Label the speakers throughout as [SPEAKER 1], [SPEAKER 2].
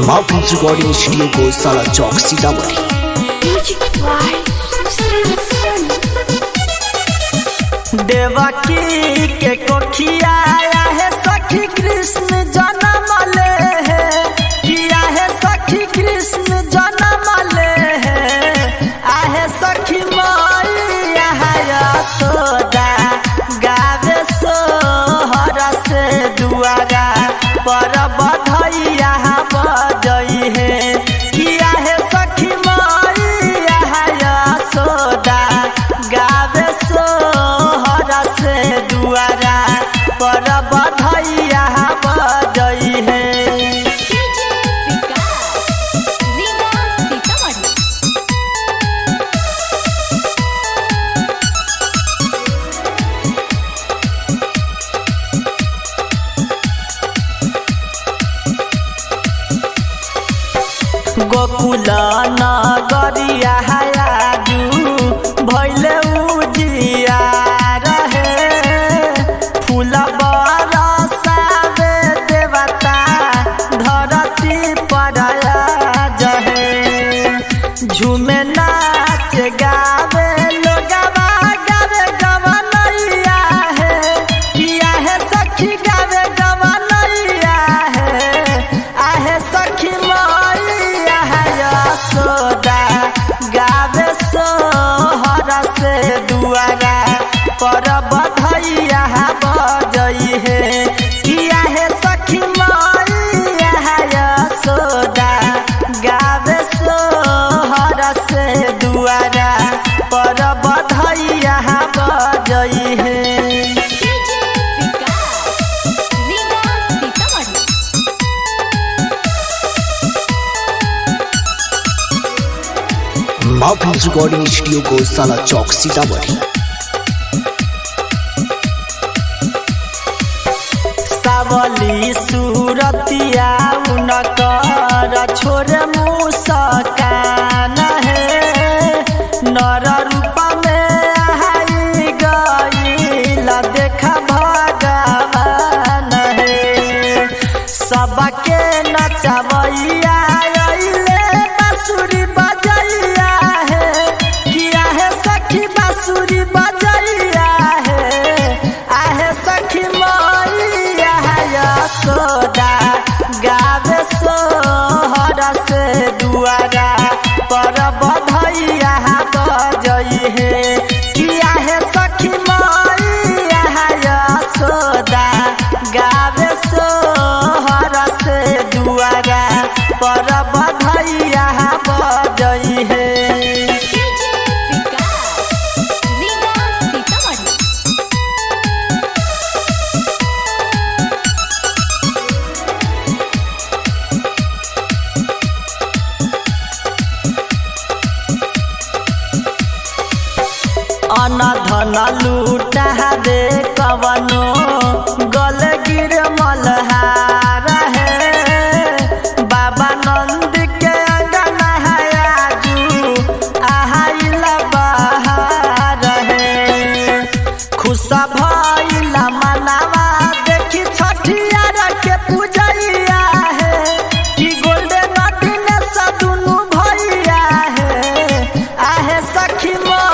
[SPEAKER 1] Mountain recording studio को साला चौक सीतामढ़ी।
[SPEAKER 2] देवकी के कोखिया आया है सखी कृष्ण जन्म ले है, किया है सखी कृष्ण जन्म ले है, आहे सखी मैया यशोदा गावे सोहर से दुआरा पर बधैया बजई है, किया है सखी मैया यशोदा गावे सोहर से दुआरा पर बधैया बजई है। गोकुल नगरिया आजू भैले उजिया रहे, फूल बरसावे देवता धरती पर जहे, झूमे नाच गावे लोगवा गावे गवनैया है, किया है सखी गावे गवनैया है, आहे सखी यशोदा गावे सोहर से दुआरा पर बधैया बजई है, किया है सखी मैया यशोदा गावे सोहर से दुआरा पर बधैया बजई है।
[SPEAKER 1] माउंटेन रिकॉर्डिंग स्टूडियो को साला चौक सीतामढ़ी।
[SPEAKER 2] सावली सूरतिया उनकर छोरे मुस्कान है, नर रूप में आई गईल देखा भगवान है, सबके नचवैया अइले बांसुरी बजैया है, किया है सखी बांसुरी बजैया है, आहे सखी मैया यशोदा गावे सोहर से दुआरा पर बधैया बजई है, किया है सखी मैया यशोदा गावे सोहर से दुआरा पर बधैया बजई है। अनधन लूटा दे कवनो गल गिर मलहार है, बाबा नंद के अंगना है आजू आइल बहार है, खुश भइल मनवा देखी छठियार के पूजैया है, कि गोल्डन नदी से दुनू भैया है, आहे सखी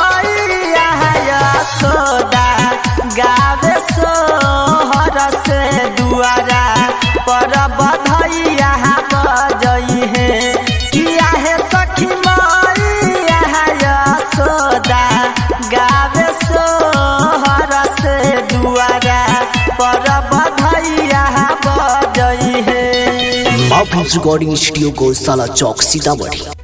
[SPEAKER 2] यशोदा गावे सोहर से दुआरा पर बधैया बजई है, किया है सखी मैया यशोदा गावे सोहर से दुआरा पर बधैया बजई है।
[SPEAKER 1] माउंटेन रिकॉर्डिंग स्टूडियो को साला चौक सीतामढ़ी।